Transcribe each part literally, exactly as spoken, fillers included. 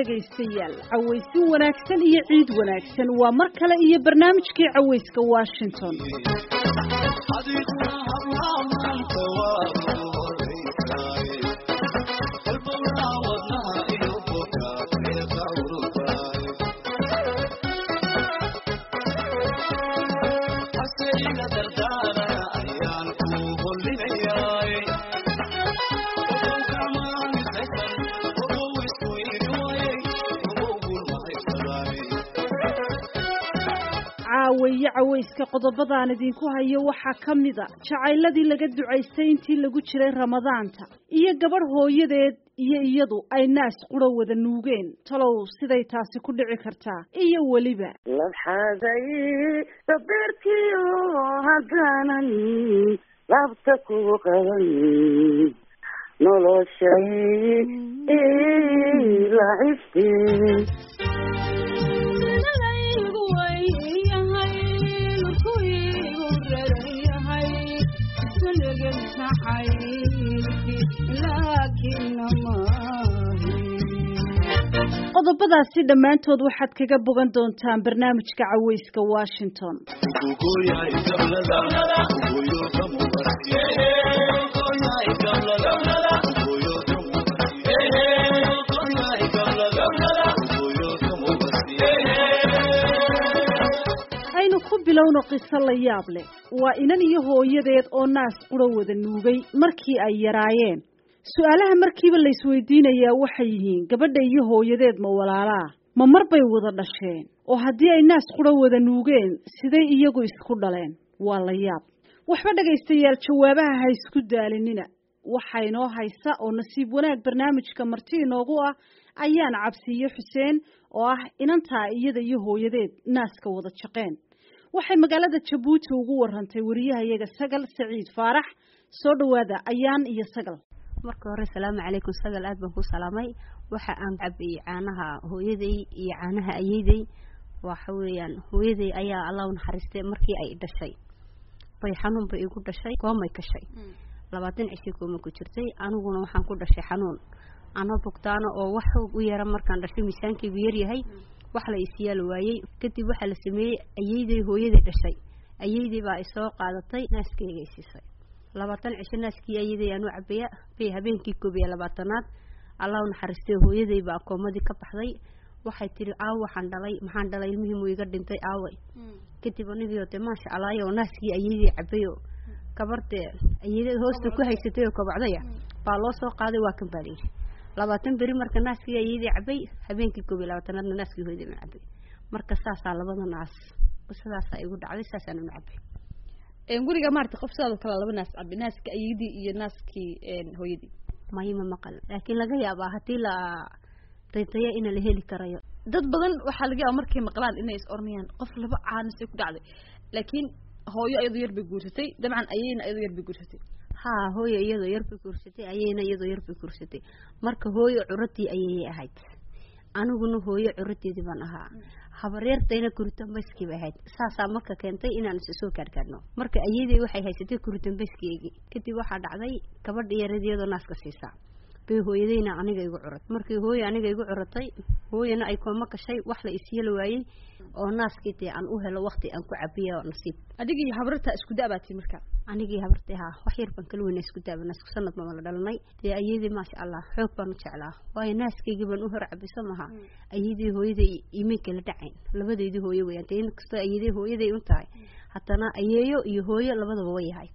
dhagaystayaal cawaysin wanaagsan iyo ciid wanaagsan waa mar kale iyo barnaamijkii cawayska Washington way cawayska qodobadaan idinku hayo waxa kamida jacayladii laga ducaystay intii lagu jiray ramadaanta iyo gabadh hooyadeed iyo iyadu ay naas qura wada nuugeen talow siday taasi ku dhici kartaa iyo waliba labxaday sabirkiyo hadanan labta ku qaban noloshay ila iftiin qodobadaasi dhammaantood waxaad kaga bogan doontaan barnaamijka cawayska Washington aynu ku bilowno qiso la yaab leh waa inan iyo hooyadeed oo naas qura wada nuugay markii ay yaraayeen su'aalaha markiiba la isweydiinayaa waxay yihiin gabadha iyo hooyadeed ma walaalaa ma marbay wada dhasheen oo haddii ay naas qura wada nuugeen siday iyagu isku dhaleen waa la yaab waxba dhagaystayaal jawaabaha ha isku daalinina waxaa inoo haysa oo nasiib wanaag barnaamijka marti inoogu ah ayaan cabsiiyo xuseen oo ah inantaa iyada iyo hooyadeed naaska wada jaqeen waxay magaalada Jabuuti ugu warantay wariyahayaga Sagal Saciid Faarax soo dhawaada ayaan iyo Sagal marka hore salaamu calaykum Sagal aad baan ku salaamay waxa aan cabay caanaha hooyaday iyo caanaha ayeeday waxa weeyaan hooyaday ayaa Allah u naxariistay markii ay dhashay bay xanuun bay igu dhashay koomay kashay labaatan cisho kooma ku jirtay aniguna waxaan ku dhashay xanuun ana bogtaana oo wax u yara markaan dhashay miisaankaygu yar yahay wax la isiyaal waayay kadib waxa la sameeyay ayeeday hooyaday dhashay ayeeday baa ay soo qaadatay naaskayga isisay labaatan cisho naaskii ayeeday aanu cabaya bay habeenkii koob iyo labaatanaad Allah u naxariistay hooyaday baa koomadii ka baxday waxay tiri aaw waxaan dhalay maxaan dhalay ilmihii muu iga dhintay aaway kadib anigoo te maasha Allah oo naaskii ayeeday cabayo kabarta ayeeday hoosta ku haysatay oo kabacdaya baa loo soo qaaday waa kan baa leeyahay labaatan bari marka naaskii ayeeday cabay habeenkii koob iyo labaatanaad naaskii hooyaday ma cabay marka saasa labada naas sidaas ay ugu dhacday saasaan u cabay een guriga maartay qof sidoo kale laba naas cabay naaska ayeeday iyo naaskii een hooyaday mayma maqal laakiin laga yaabaa hadii la reetaya in la heli karayo dad badan waxa laga yaabaa markay maqlaan inay is ornayaan qof laba caanisay ku dhacday laakiin hooyo ayadu yar bay guursatay dabcan ayayna ayadu yar bay guursatay ha hooyo iyadoo yar bay guursatay ayayna iyadoo yar bay guursatay marka hooyo curadii ayay ahayd aniguna hooyo curadeedii baan ahaa habareertayna kuritambayskii bay ahayd saasa marka keentay inaan is soo kaarkaarno marka ayeeday waxay haysatay kuritambayskii kadib waxa dhacday gabadh yaradiyada naaska siisa bay hooyadayna aniga igu curad markii hooyo aniga igu curatay hooyana ay kooma kashay wax la isiyeel waayay oo naaskii aan u helo waqti aan ku cabiyo nasiib adigii habarta isku daabaatay marka anigii habartay ha wax yar baan kala weyn isku daabana isku sanad ma la dhalanay ee ayeeday ma sha Allah xoog baan u jeclaa way naaskayga baan u hor cabisa maha ayeeday hooyaday iimay kala dhacayn labadeedii hooyo way intay inkastoo ayeeday hooyaday u tahay hatana ayeeyo iyo hooyo labadaba way ahayd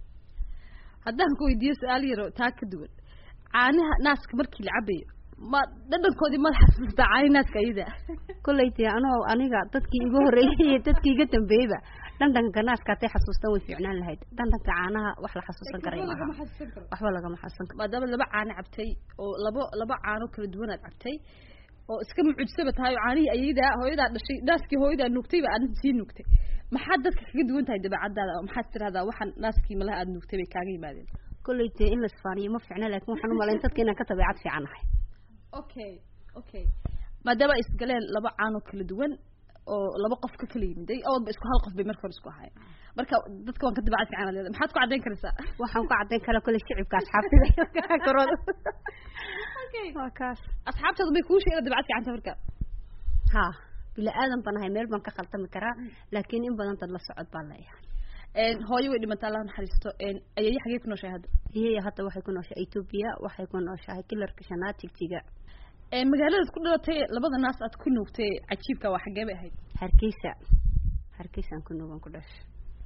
haddaan ku weydiiyo su'aal yar taa ka duwan caanaha naaska markii la cabayo ma dadkoodii ma xasuusta caanaha naaska ayada kulleeytii anoo aniga dadkii igu horeeyay dadkii iga dambeeyba dhandanka naaska tay xasuustan way fiicnaan lahayd dhandanka caanaha wax la xasuusan karay ma waxba laga ma xasuusan karo maadaama laba caano cabtay oo laba laba caano kala duwan aad cabtay oo iska mucjisaba tahay caanihii ayada hooyada dhashay naaskii hooyada nuugtay ba aan sii nuugtay maxaa dadka kaga duwan tahay dabeecadaada maxaa tiraahdaa waxaan naaskii malaha aad nuugtay bay kaaga yimaadeen kulleeytii in la isfaaniyo ma fiicna laakiin waxaan u malayn dadka inaan ka tabeecad fiican ahay okay okay maadaama isgaleen laba caano kala duwan oo laba qof ka kala yimiday oo isku hal qof bay markor isku ahay marka dadka waan ka tabeecad fiican leedahay maxaad ku cadeyn karaysaa waxaan ku cadeyn kala kale shicibka asxaabtida korooda waa kaas asxaabtooda bay kuu sheegeen dabacad fiican marka ha bila aadan banahay meel baan ka qaltami karaa laakiin in badan dad la socod baan leeyahay een hooyo way dhimatay Allah naxariisto een ayay xagee ku nooshahay hadda ayay hadda waxay ku nooshahay Ethiopia waxay ku nooshahay kilarka shanaad tigtiga een magaalada ku dhalatay labada naas aad ku nuugtay cajiibka waa xagee bay ahayd Hargeysa Hargeysa ku nuugan ku dhashay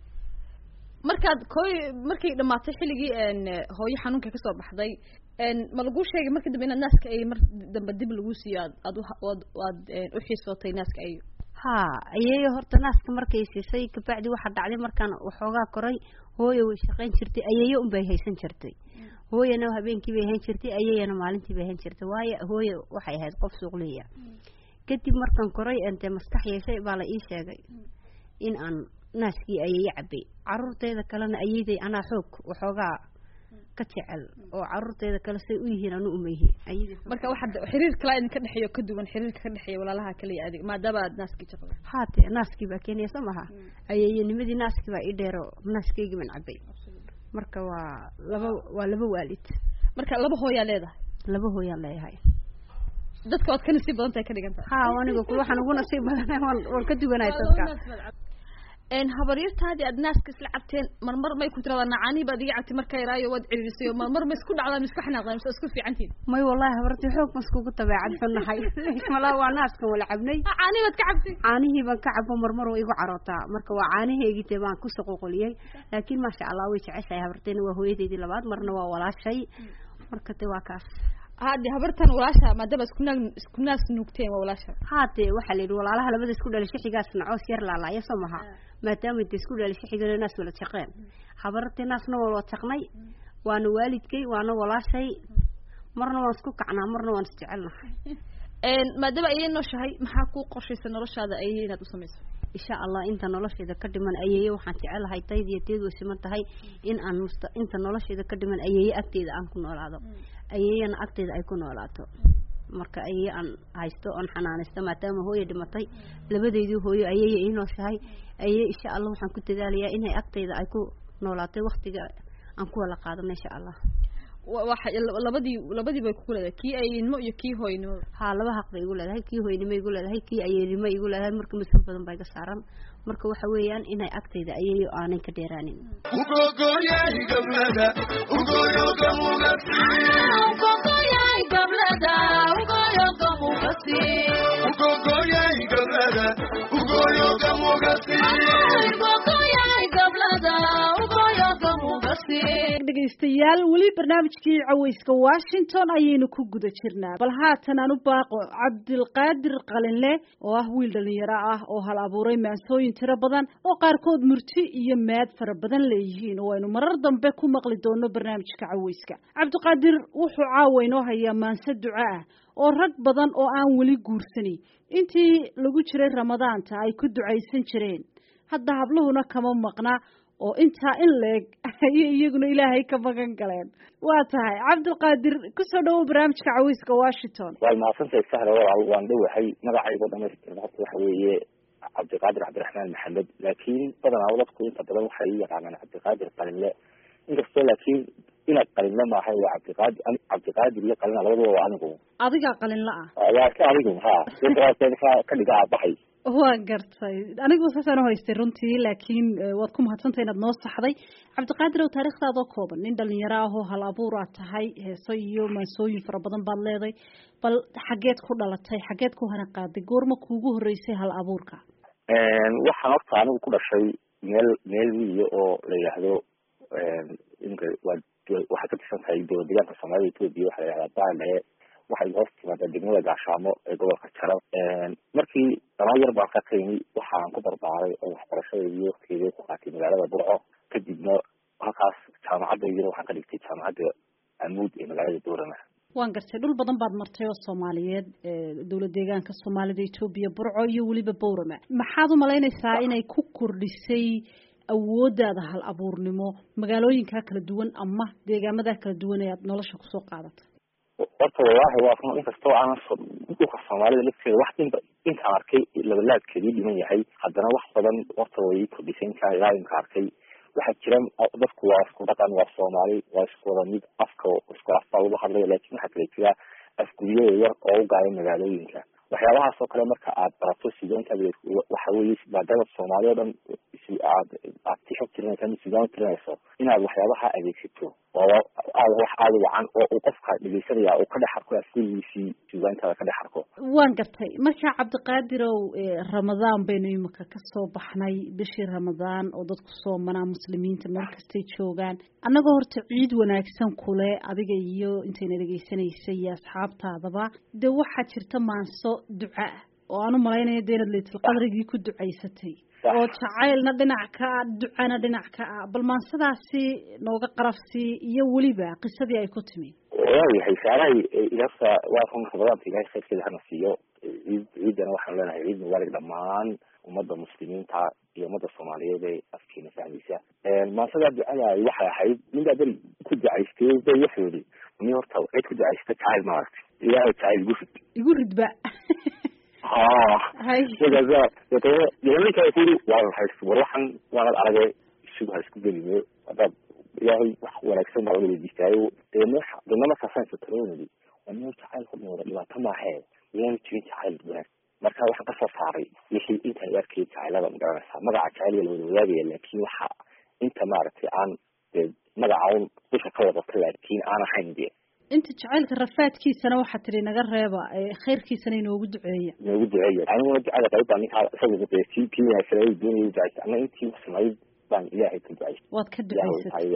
markaad kooy markay dhamaatay xilligii een hooyo xanuunka ka soo baxday een ma lagu sheegay markii dambe in naaska ay mar dambe dib lagu siiyo aad aad aad u xiisootay naaska ay ha ayay horta naaska markay siisay ka bacdi waxa dhacday markaan waxoogaa koray hooyo way shaqayn jirtay ayay un bay haysan jirtay hooyana habeenkii bay haysan jirtay ayayna maalintii bay haysan jirtay waayo hooyo waxay ahayd qof suuqliya kadib markaan koray inta maskax yeeshay baa la ii sheegay in aan naaskii ayay cabay caruurteeda kalena ayayday anaa xoog waxoogaa ka jecel oo caruurteeda kale say u yihiin anu uma yihiin ayay marka waxa xiriir kala in ka dhaxeeyo ka duwan xiriirka ka dhaxeeyo walaalaha kale iyo adig maadaama aad naaskii jaqday haate naaskii baa keenaya samaha ayay nimadii naaskii baa ii dheero naaskeyga man cabay marka waa laba waa laba waalid marka laba hooyaa leedahay laba hooyaa leeyahay dadka wad ka nasiib badan tahay ka dhiganta ha waniga ku waxaan ugu nasiib badan waan ka duwanahay dadka een habaryartaadii aad naaska isla cabteen marmar may ku tiraadaan nacaani baad iga cabtay markay raayo wad ciririsay marmar ma isku dhacdaan isku xanaaqdaan isku fiicantiin may wallahi habartii xoog ma isku tabeecad xunahay mala waa naaska wala cabnay caani baad ka cabtay caanihi baan ka cabo marmar oo igu carootaa marka waa caaniheegi tee baan ku saqoqoliyay laakiin ma sha Allah way jeceshay habarteena waa hooyadeedii labaad marna waa walaashay marka tee waa kaas haadi habartan walaasha maadaama isku naag isku naas nuugteen waa walaasha haade waxa la yiri walaalaha labada isku dhalishay xigaas nacoos yar laalaaya soomaha maadaama inta isku dhalishay xigana naas wala shaqeen habartii naasna wala taqnay waana waalidkay waana walaashay marna waan isku kacnaa marna waan isjecelnahay een maadaama ay nooshahay maxaa ku qorshaysan noloshaada ay inaad u sameeyso insha Allah inta nolosheeda ka dhiman ayay waxaan jecelahay taydii teedu siman tahay in aan musta inta nolosheeda ka dhiman ayay agteeda aan ku noolaado ayayna agteeda ay ku noolaato marka ayay aan haysto on xanaanaysto maadaama hooyo dhimatay labadeedii hooyo ayay ii nooshahay ayay insha Allah waxaan ku dadaalayaa inay agteeda ay ku noolaato waqtiga aan ku wala qaadano insha Allah waxa labadii labadii bay ku leedahay kii ayinimo iyo kii hooynimo ha laba xaq bay igu leedahay kii hooynimo igu leedahay kii ayinimo igu leedahay marka mas'uul badan bay ka saaran marka waxa weeyaan inay agteeda ayay aanay ka dheeraanin ugo goyay gablada ugo yoga mugasi ugo goyay gablada ugo yoga mugasi ugo goyay gablada ugo yoga mugasi ugo goyay gablada ugo yoga mugasi dhegeystayaal weli barnaamijkii caweyska Washington ayaynu ku guda jirnaa bal haatan aan u baaqo Cabdilqaadir Qalinle oo ah wiil dhalinyaro ah oo hal abuuray maansooyin tiro badan oo qaarkood murti iyo maad fara badan leeyihiin oo aynu marar dambe ku maqli doono barnaamijka caweyska Cabdiqaadir wuxuu caaweynoo hayaa maanso duco ah oo rag badan oo aan weli guursanin intii lagu jiray Ramadaanta ay ku ducaysan jireen hadda habluhuna kama maqna oo inta in leeg ay iyaguna Ilaahay ka magan galeen waa tahay Cabdilqaadir ku soo dhaw barnaamijka caweyska Washington waa maasantay sahra walaal waan dhawahay magacayga dhameystirnaa waxa weeye Cabdilqaadir Cabdiraxmaan Maxamed laakiin badanaa wadadku inta badan waxay yaqaanaan Cabdilqaadir Qalinle inkastoo laakiin ina Qalinle ma ahay waa Cabdilqaadir Cabdilqaadir iyo Qalinle labadaba waa anigu adiga Qalinle ah waa ka adigu ha sidoo ka dhiga baxay waa gartay anigu saasana haystay runtii laakiin waad ku mahadsantahay inaad noo saxday Cabdilqaadir oo taariikhdaada kooban nin dhalinyaro ah oo hal abuur ah tahay heeso iyo maansooyin fara badan baad leedahay bal xageed ku dhalatay xageed ku hana qaaday goorma kuugu horeysay hal abuurka een waxaan horta anigu ku dhashay meel meel wiiyo oo la yiraahdo een inka waxa ka tirsan tahay dowladda Soomaaliya Itoobiya waxa la yiraahdaa Baale waxay hoos timaada degmada Gaashaamo ee gobolka Jarar een markii dhammaan yar baan ka qiimi waxaan ku barbaaray oo waxbarashadeedii waqtigeedii ku qaatay magaalada Burco kadibna halkaas jaamacadda iyo waxaan ka dhigtay jaamacadda Amuud ee magaalada Boorama waan gartay dhul badan baad martay oo Soomaaliyeed ee dawlad deegaanka Soomaalida Itoobiya Burco iyo waliba Boorama maxaad u malaynaysaa inay ku kordhisay awoodaada hal abuurnimo magaalooyinka kala duwan ama deegaamada kala duwan ee aad nolosha ku soo qaadatay horta wallaahi waa run inkastoo aan dhulka Soomaalida lafteeda wax inta intaan arkay labalaadkeedii dhiman yahay haddana wax badan horta way kordhiseen ka ilaa inka arkay waxaa jira dadku waa isku dhaqan waa Soomaali waa isku wada mid afka isku afka uga hadlaya laakiin waxa kale jira afguryo yar oo u gaaya magaalooyinka waxyaabahaas oo kale marka aad barato sideenta waxa weeye maadaama Soomaaliya dhan aad aad tixo tirinaysa sidoo tirinayso inaad waxyaabaha adeegsato oo aad wax aad wacan oo qofka dhageysanaya oo ka dhaxarko asligiisii sideenta ka dhaxarko waan gartay marka Cabdiqaadir oo Ramadaan baynu imika ka soo baxnay bishii Ramadaan oo dadku Soomaaliya muslimiinta meel kasta joogaan anagoo horta ciid wanaagsan kule adiga iyo intayna dhageysanaysay iyo asxaabtaadaba de waxa jirta maanso duca oo aanu malaynayo deynad leetil qadrigii ku ducaysatay oo jacaylna dhinac ka ducana dhinac ka bal maansadaasi nooga qarafsi iyo waliba qisadii ay ku timi waxay saaray ilaa waa kun khadradii ilaahay khayrkeeda hana siiyo ciidana waxaan leenahay ciid mubarak dhamaan ummadda muslimiinta iyo ummadda Soomaaliyeed ee afkiina fahmaysa een maansada ducada waxay ahayd ninka bari ku ducaystay bay waxoodi ni horta cid ku ducaystay jacayl maartay ilaahay jacayl gufid igu ridba ها هاي كذا يقول يقول كيفي والله waxaan waan aragay sidoo isku geliyay adab yahay wax wanaagsan oo la diistayo ee nooxa dhanna ka faansa taroonadi wana jacayl ku nool dhibaato ma ahayn yaan jirin jacayl buuxa marka waxa ka soo saaray wixii inta yarkii jacaylada magaca magaca jacayl la wadaagay laakiin waxa inta maartay aan magaca uu ka wada laakiin aan ahayn dee inta jacaylka rafaadkiisana waxa tiri naga reeba ee khayrkiisana inoogu duceeyo inoogu duceeyo anigu ducada qayb aan ka isaga beertii kimiya saray duuniyo ducada ana intii sameeyay baan ilaahay ku duceeyay waad ka duceysay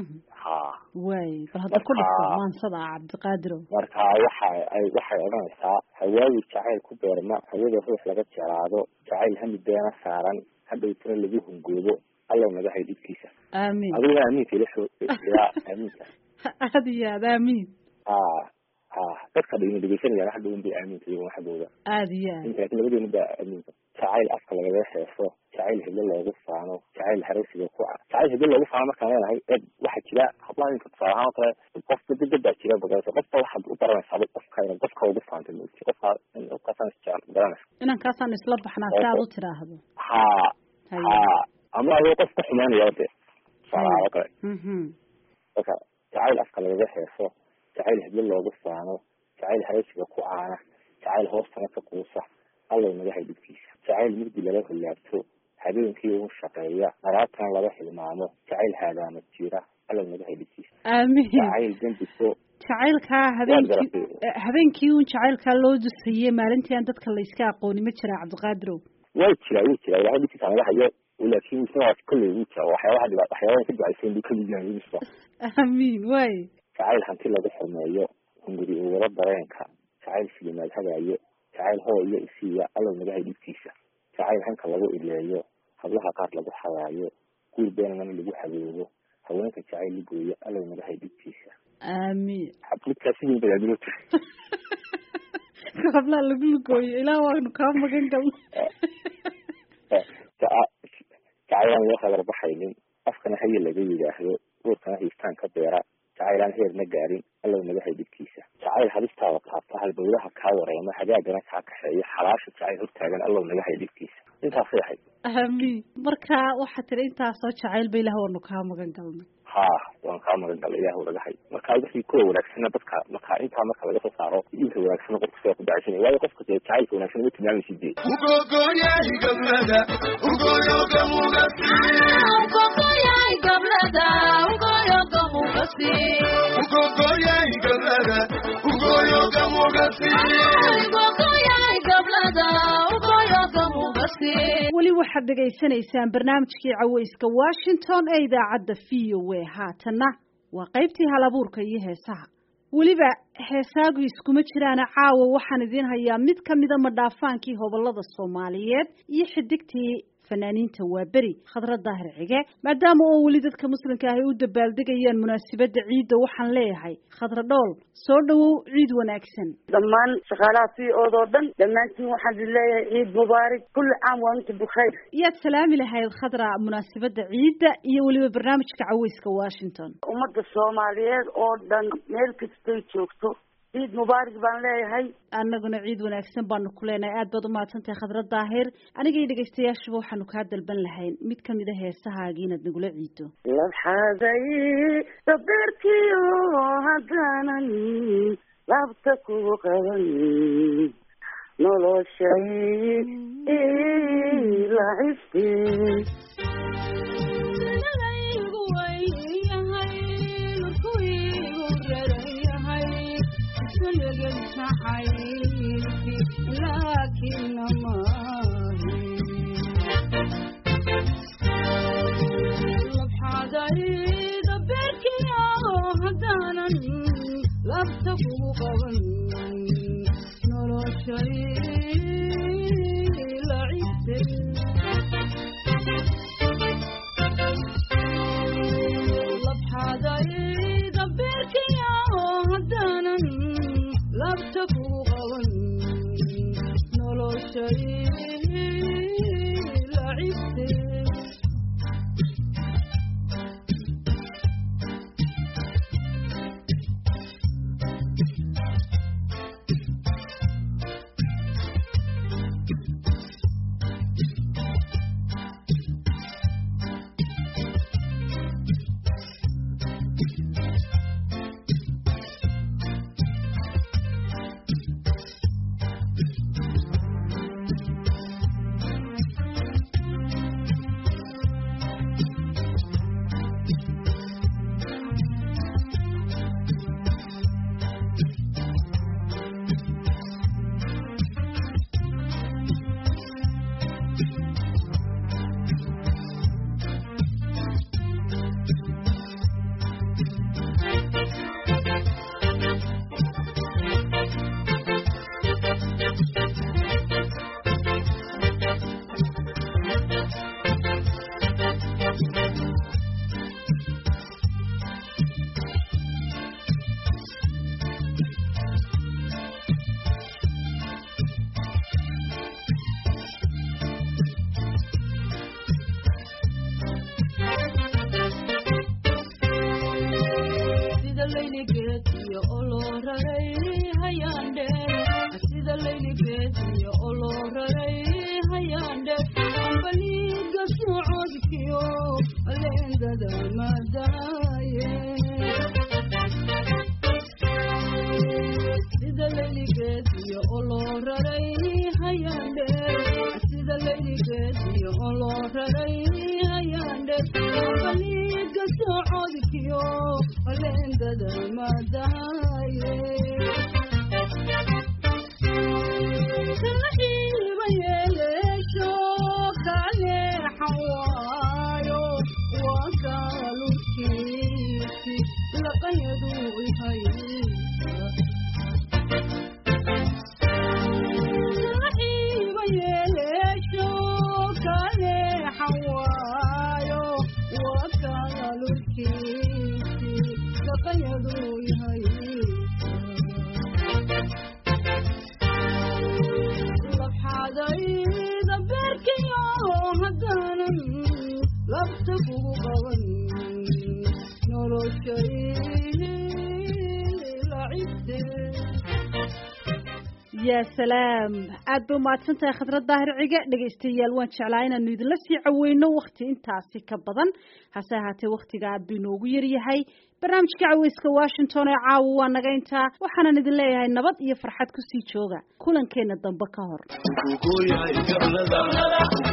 ha way bal hada ku dhigto maansada Cabdiqaadir marka waxa ay waxa oranaysaa hawaawi jacayl ku beerma hawada ruux laga jaraado jacayl hamideena saaran hadhow tira lagu hungoobo alla naga haydkiisa aamin adiga aamin filisho ila aamin hadiya aamin ah ah dadka dhigay dhigaysanaya waxa uu baa aamin tahay waxa dooda aadiya inta labadeena baa aamin jacayl afka laga heeso jacayl helo loogu faano jacayl haraysiga ku ah jacayl helo loogu faano marka leeyahay waxa jira hablaan ka faahan kale qofka dad baa jira badan qofka waxa uu baranaysaa qofka inuu qofka ugu faanto qofka inuu ka faanto jacayl inaan ka saan isla baxnaa saad u tiraahdo ha ha ama ay qofka xumaanaya wada salaam kale mhm okay jacayl afka laga heeso jacayl helo loogu faano jacayl haraysiga ku aana jacayl hoostana ka quusa alla naga haydkiisa jacayl mid laga hulaabto habeenkii uu shaqeeya maraatan laga hilmaamo jacayl haadaama jira alla naga haydkiisa aamin jacayl dambiso jacaylka habeenkii habeenkii uu jacaylka loo dusayay maalintii aan dadka la iska aqooni ma jira Cabdiqaadir way jira way jira waxa dhigta laga hayo laakiin isna kulli uu jira waxyaabaha dhibaato waxyaabaha ka ducaysan dib kaliya isba aamin way jacayl hanti lagu xumeeyo hunguri uu wada dareenka jacayl fiimaad hagaayo jacayl hooyo isiya alla naga haydkiisa jacayl hanka lagu ileeyo hablaha qaar lagu xawaayo guur beenana lagu xabeeyo haweenka jacayl ligooyo alla naga haydkiisa aamin habluka sidii badalo habla lagu ligooyo ilaa waanu ka magan gal jacayl loo kala baxaynin afkana haye laga yiraahdo warkana hiistaan ka beera jacaylaan heerna gaarin alla naga haydkiisa jacayl halistaada qaabta halbowlaha ka wareema hagaagana ka kaxeeyo xalaasha jacayl hortaagan alla naga haydkiisa intaas yahay aamin marka waxa tiri intaas oo jacayl bay ilaah wanu ka magan galnay ha waan ka magan galay ilaah wada hay marka wixii ku wanaagsan dadka marka inta marka laga soo saaro inta wanaagsan qofka soo ku dhacay waayo qofka jacayl wanaagsan uu tilmaamay sidii ugo goyaay gablada ugo yoga mugasi ugo goyaay gablada ugo yoga mugasi ugo goyaay gablada ugo yoga mugasi ugo goyaay gablada ugo yoga mugasi wali waxaad dhageysanaysaan barnaamijkii caweyska Washington ee idaacadda V O A haatana waa qaybtii halabuurka iyo heesaha waliba heesaagu iskuma jiraan caawa waxaan idin hayaa mid kamida madhaafaankii hobolada Soomaaliyeed iyo xidigtii fanaaniinta waa beri khadra daahir cige maadaama oo wali dadka muslimka ah ay u dabaaldegayaan munaasabada ciida waxaan leeyahay khadra dhool soo dhawow ciid wanaagsan dhammaan shaqaalaha si oo dhan dhammaantiin waxaan leeyahay ciid mubaarak kulli caam wa antum bikhair yaad salaami lahayd khadra munaasabada ciida iyo waliba barnaamijka caweyska Washington ummadda Soomaaliyeed oo dhan meel kasta joogto ciid mubaarak baan leeyahay annaguna ciid wanaagsan baanu ku leenahay aad baad u mahadsantahay khadra daahir aniga iyo dhageystayaashuba waxaanu kaa dalban lahayn mid kamid ah heesahaaga inaad nagula ciido labxaday dabirkiyo hadaanan laabta kugu qaban noloshay lacibte لكن ما يا سلام أدو ما تنتهي خضرة ظاهر عقا dhageystayaal waan jeclaa inaan idinla sii caweyno waqti intaasi ka badan hase ahaatee waqtiga aad buu inoogu yar yahay barnaamijka caweyska Washington ee caawa waa naga intaa waxaan idin leeyahay nabad iyo farxad ku sii jooga kulankeena dambe ka hor